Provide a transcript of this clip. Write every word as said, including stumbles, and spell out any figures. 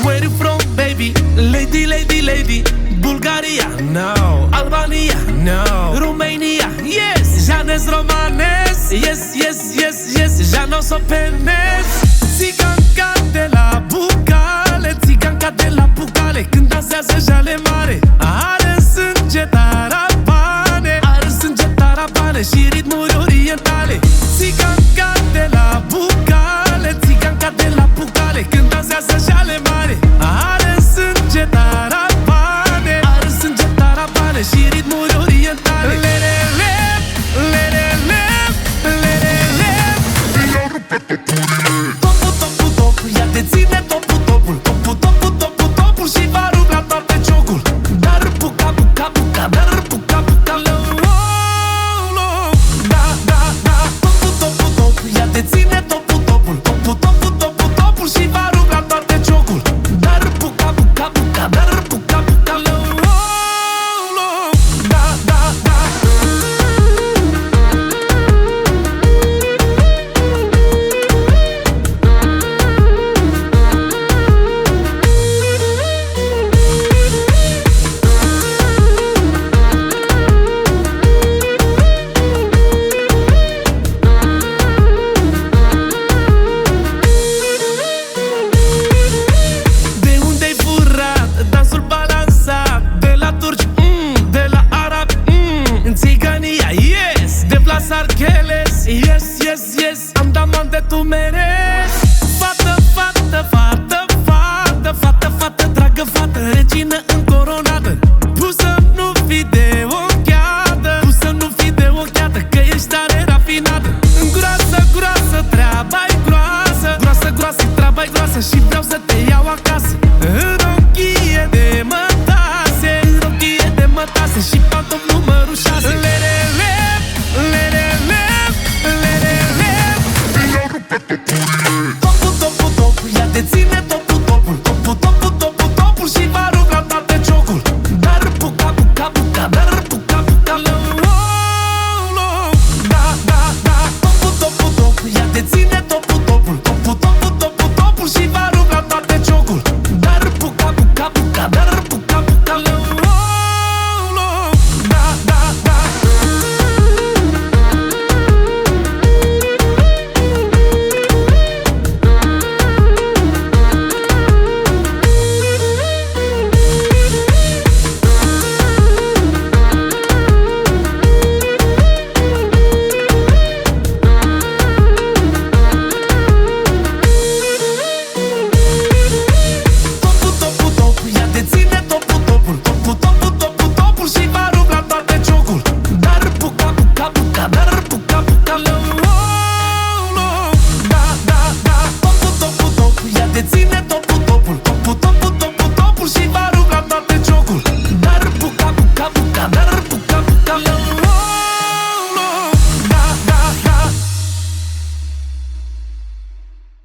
Where you from, baby? Lady, lady, lady. Bulgaria, no. Albania, no. Romania, yes. Janes Romanes, yes, yes, yes, yes. Janos Openes. Țiganca de la Bucale, țiganca de la Bucale. Când dansează jale mare, are sânge tarabane, are sânge tarabane și ritmuri orientale. Țiganca de la Bucale, țiganca de la Bucale. Când dansează jale mare, are sânge tarabane, are sânge tarabane și ritmuri orientale. Lerele, lerele, lerele. Topul, topul, topul, ia te ține topul, topul. Topul, topul, topul, topul și va rup la toate jocul. Dar buca, buca, buca, dar buca, buca, lo, lo, lo. Da, da, da, topul, topul, topul, ia te ține topul, topul. Topul, topul, topul, topul și va rup la toate jocul. Dar buca, buca, buca, dar buca, buca, lo, lo, lo. Da, da, da. De unde-ai furat dansul balansat? De la turci, mm, de la arabi, mm. În țigania, yes. De Blas Archeles, yes, yes, yes. Am daman de tu merezi. Fată, fată, fată, fată, fată, fată, dragă fată, regină încoronată. Pusă nu fi de ochiată, pusă nu fi de ochiată, că ești tare rafinată. Groasă, groasă, treaba-i groasă, groasă, groasă, treaba-i groasă și vreau să te iau acasă.